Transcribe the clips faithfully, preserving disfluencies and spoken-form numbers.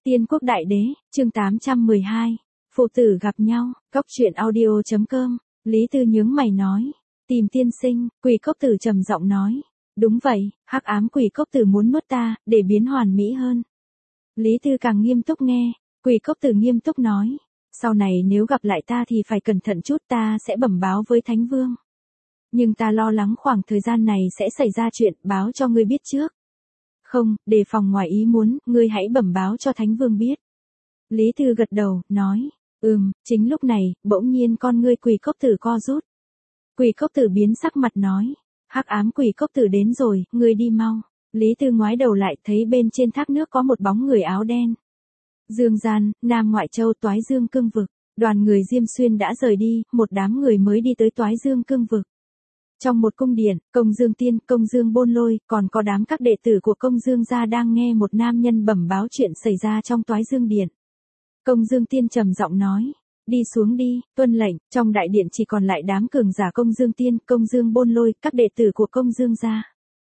Tiên quốc đại đế, chương tám trăm mười hai. Phụ tử gặp nhau, cóc truyện audio chấm com. Lý Tư nhướng mày nói. Tìm tiên sinh, quỷ cốc tử trầm giọng nói. Đúng vậy, hắc ám quỷ cốc tử muốn nuốt ta, để biến hoàn mỹ hơn. Lý Tư càng nghiêm túc nghe, quỷ cốc tử nghiêm túc nói. Sau này nếu gặp lại ta thì phải cẩn thận chút, ta sẽ bẩm báo với Thánh Vương. Nhưng ta lo lắng khoảng thời gian này sẽ xảy ra chuyện, báo cho ngươi biết trước. Không, đề phòng ngoài ý muốn, ngươi hãy bẩm báo cho Thánh Vương biết. Lý Tư gật đầu, nói, ừm, chính lúc này, bỗng nhiên con ngươi quỷ cốc tử co rút. Quỷ cốc tử biến sắc mặt nói, hắc ám quỷ cốc tử đến rồi, ngươi đi mau. Lý Tư ngoái đầu lại thấy bên trên thác nước có một bóng người áo đen. Dương Gian, Nam Ngoại Châu Toái Dương Cương Vực, đoàn người Diêm Xuyên đã rời đi, một đám người mới đi tới Toái Dương Cương Vực. Trong một cung điện, Công Dương Tiên, Công Dương Bôn Lôi, còn có đám các đệ tử của Công Dương gia đang nghe một nam nhân bẩm báo chuyện xảy ra trong Toái Dương Điện. Công Dương Tiên trầm giọng nói, đi xuống đi, tuân lệnh, trong đại điện chỉ còn lại đám cường giả Công Dương Tiên, Công Dương Bôn Lôi, các đệ tử của Công Dương gia.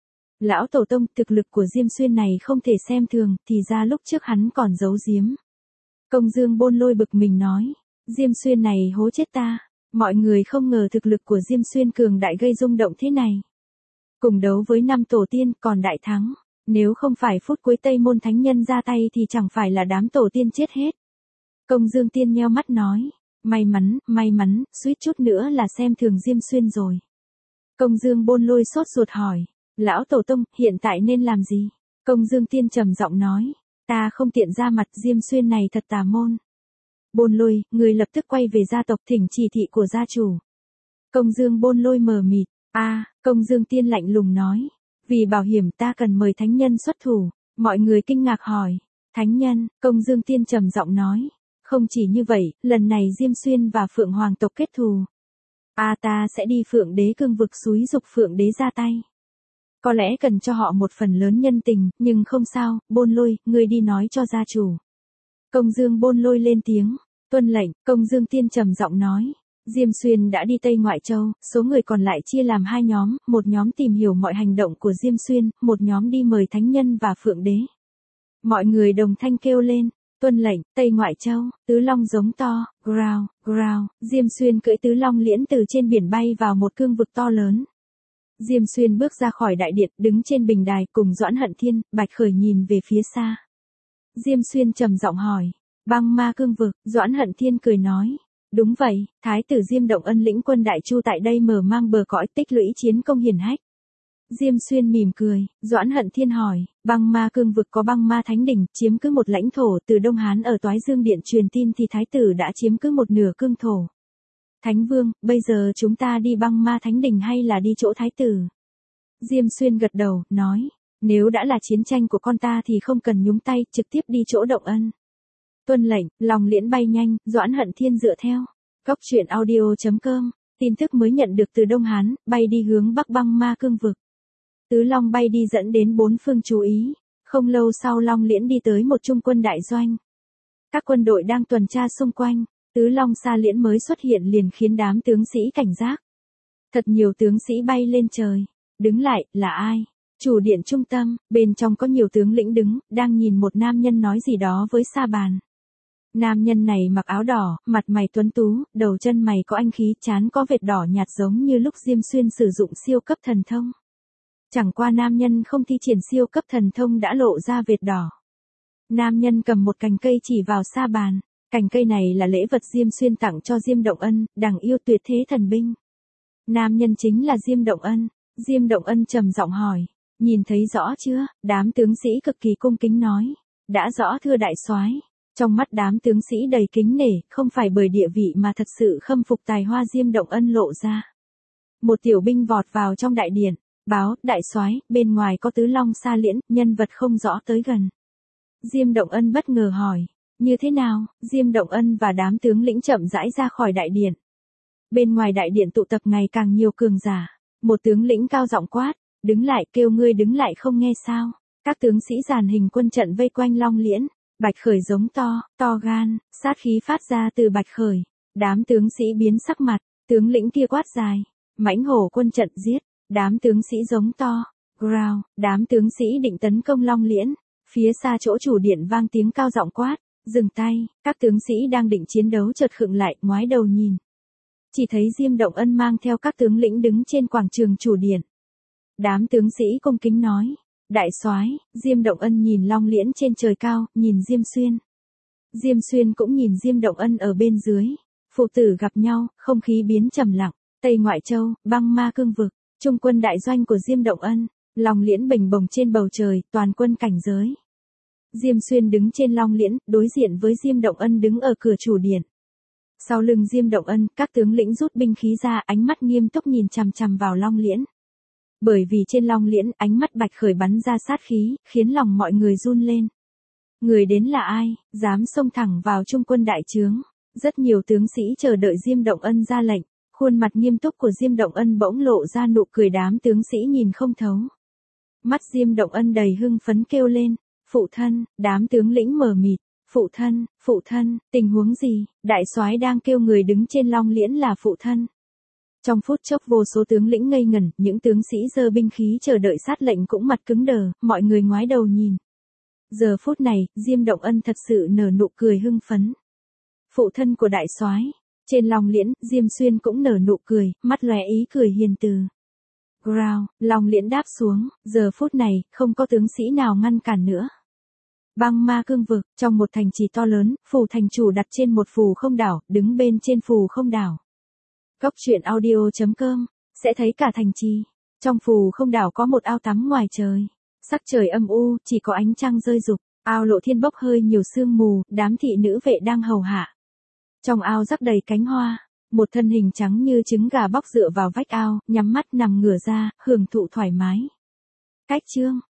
Lão Tổ Tông, thực lực của Diêm Xuyên này không thể xem thường, thì ra lúc trước hắn còn giấu giếm. Công Dương Bôn Lôi bực mình nói, Diêm Xuyên này hố chết ta. Mọi người không ngờ thực lực của Diêm Xuyên cường đại gây rung động thế này. Cùng đấu với năm tổ tiên còn đại thắng. Nếu không phải phút cuối Tây Môn Thánh Nhân ra tay thì chẳng phải là đám tổ tiên chết hết. Công Dương Tiên nheo mắt nói. May mắn, may mắn, suýt chút nữa là xem thường Diêm Xuyên rồi. Công Dương Bôn Lôi sốt ruột hỏi. Lão Tổ Tông, hiện tại nên làm gì? Công Dương Tiên trầm giọng nói. Ta không tiện ra mặt, Diêm Xuyên này thật tà môn. Bôn Lôi, người lập tức quay về gia tộc thỉnh chỉ thị của gia chủ. Công Dương Bôn Lôi mờ mịt, a, à, Công Dương Tiên lạnh lùng nói, vì bảo hiểm ta cần mời thánh nhân xuất thủ. Mọi người kinh ngạc hỏi, thánh nhân? Công Dương Tiên trầm giọng nói, không chỉ như vậy, lần này Diêm Xuyên và Phượng Hoàng tộc kết thù. A à, ta sẽ đi Phượng Đế Cương Vực xúi giục Phượng Đế ra tay. Có lẽ cần cho họ một phần lớn nhân tình, nhưng không sao, Bôn Lôi, ngươi đi nói cho gia chủ. Công Dương Bôn Lôi lên tiếng, tuân lệnh, Công Dương Tiên trầm giọng nói, Diêm Xuyên đã đi Tây Ngoại Châu, số người còn lại chia làm hai nhóm, một nhóm tìm hiểu mọi hành động của Diêm Xuyên, một nhóm đi mời thánh nhân và Phượng Đế. Mọi người đồng thanh kêu lên, tuân lệnh, Tây Ngoại Châu, Tứ Long giống to, growl, growl, Diêm Xuyên cưỡi Tứ Long liễn từ trên biển bay vào một cương vực to lớn. Diêm Xuyên bước ra khỏi đại điện, đứng trên bình đài cùng Doãn Hận Thiên, Bạch Khởi nhìn về phía xa. Diêm Xuyên trầm giọng hỏi, băng ma cương vực, Doãn Hận Thiên cười nói, đúng vậy, Thái tử Diêm Động Ân lĩnh quân Đại Chu tại đây mở mang bờ cõi tích lũy chiến công hiển hách. Diêm Xuyên mỉm cười, Doãn Hận Thiên hỏi, băng ma cương vực có băng ma thánh đỉnh, chiếm cứ một lãnh thổ, từ Đông Hán ở Toái Dương Điện truyền tin thì Thái tử đã chiếm cứ một nửa cương thổ. Thánh Vương, bây giờ chúng ta đi băng ma thánh đỉnh hay là đi chỗ Thái tử? Diêm Xuyên gật đầu, nói, nếu đã là chiến tranh của con ta thì không cần nhúng tay, trực tiếp đi chỗ Động Ân. Tuân lệnh, lòng liễn bay nhanh, Doãn Hận Thiên dựa theo. Cóc truyện audio chấm com, tin tức mới nhận được từ Đông Hán, bay đi hướng Bắc băng ma cương vực. Tứ Long bay đi dẫn đến bốn phương chú ý. Không lâu sau Long liễn đi tới một trung quân đại doanh. Các quân đội đang tuần tra xung quanh. Tứ Long xa liễn mới xuất hiện liền khiến đám tướng sĩ cảnh giác. Thật nhiều tướng sĩ bay lên trời. Đứng lại, là ai? Chủ điện trung tâm, bên trong có nhiều tướng lĩnh đứng, đang nhìn một nam nhân nói gì đó với sa bàn. Nam nhân này mặc áo đỏ, mặt mày tuấn tú, đầu chân mày có anh khí, trán có vệt đỏ nhạt giống như lúc Diêm Xuyên sử dụng siêu cấp thần thông. Chẳng qua nam nhân không thi triển siêu cấp thần thông đã lộ ra vệt đỏ. Nam nhân cầm một cành cây chỉ vào sa bàn. Cành cây này là lễ vật Diêm Xuyên tặng cho Diêm Động Ân, đằng yêu tuyệt thế thần binh. Nam nhân chính là Diêm Động Ân. Diêm Động Ân trầm giọng hỏi, nhìn thấy rõ chưa? Đám tướng sĩ cực kỳ cung kính nói, đã rõ thưa đại soái. Trong mắt đám tướng sĩ đầy kính nể, không phải bởi địa vị mà thật sự khâm phục tài hoa Diêm Động Ân lộ ra. Một tiểu binh vọt vào trong đại điện, báo, đại soái, bên ngoài có Tứ Long xa liễn, nhân vật không rõ tới gần. Diêm Động Ân bất ngờ hỏi, như thế nào? Diêm Động Ân và đám tướng lĩnh chậm rãi ra khỏi đại điện. Bên ngoài đại điện tụ tập ngày càng nhiều cường giả. Một tướng lĩnh cao giọng quát, đứng lại, kêu ngươi đứng lại không nghe sao? Các tướng sĩ dàn hình quân trận vây quanh Long liễn. Bạch Khởi giống to, to gan, sát khí phát ra từ Bạch Khởi. Đám tướng sĩ biến sắc mặt, tướng lĩnh kia quát dài, mãnh hổ quân trận giết. Đám tướng sĩ giống to, growl, đám tướng sĩ định tấn công Long liễn. Phía xa chỗ chủ điện vang tiếng cao giọng quát, dừng tay, các tướng sĩ đang định chiến đấu chợt khựng lại, ngoái đầu nhìn. Chỉ thấy Diêm Động Ân mang theo các tướng lĩnh đứng trên quảng trường chủ điện. Đám tướng sĩ cung kính nói, đại soái. Diêm Động Ân nhìn Long Liễn trên trời cao, nhìn Diêm Xuyên. Diêm Xuyên cũng nhìn Diêm Động Ân ở bên dưới. Phụ tử gặp nhau, không khí biến trầm lặng. Tây Ngoại Châu, băng ma cương vực, trung quân đại doanh của Diêm Động Ân. Long Liễn bình bồng trên bầu trời, toàn quân cảnh giới. Diêm Xuyên đứng trên Long Liễn, đối diện với Diêm Động Ân đứng ở cửa chủ điện. Sau lưng Diêm Động Ân, các tướng lĩnh rút binh khí ra, ánh mắt nghiêm túc nhìn chằm chằm vào Long Liễn. Bởi vì trên Long Liễn, ánh mắt Bạch Khởi bắn ra sát khí, khiến lòng mọi người run lên. Người đến là ai, dám xông thẳng vào trung quân đại trướng? Rất nhiều tướng sĩ chờ đợi Diêm Động Ân ra lệnh, khuôn mặt nghiêm túc của Diêm Động Ân bỗng lộ ra nụ cười, đám tướng sĩ nhìn không thấu. Mắt Diêm Động Ân đầy hưng phấn kêu lên, phụ thân. Đám tướng lĩnh mờ mịt, phụ thân, phụ thân, tình huống gì? Đại soái đang kêu người đứng trên Long Liễn là phụ thân. Trong phút chốc vô số tướng lĩnh ngây ngẩn, những tướng sĩ giơ binh khí chờ đợi sát lệnh cũng mặt cứng đờ, mọi người ngoái đầu nhìn. Giờ phút này, Diêm Động Ân thật sự nở nụ cười hưng phấn. Phụ thân của đại soái. Trên Long Liễn, Diêm Xuyên cũng nở nụ cười, mắt lóe ý cười hiền từ. Ground, Long Liễn đáp xuống, giờ phút này, không có tướng sĩ nào ngăn cản nữa. Băng ma cương vực, trong một thành trì to lớn, phù thành chủ đặt trên một phù không đảo, đứng bên trên phù không đảo. Cốc truyện audio chấm com, sẽ thấy cả thành trì. Trong phù không đảo có một ao tắm ngoài trời. Sắc trời âm u, chỉ có ánh trăng rơi rụng, ao lộ thiên bốc hơi nhiều sương mù, đám thị nữ vệ đang hầu hạ. Trong ao rắc đầy cánh hoa, một thân hình trắng như trứng gà bóc dựa vào vách ao, nhắm mắt nằm ngửa ra, hưởng thụ thoải mái. Cách chương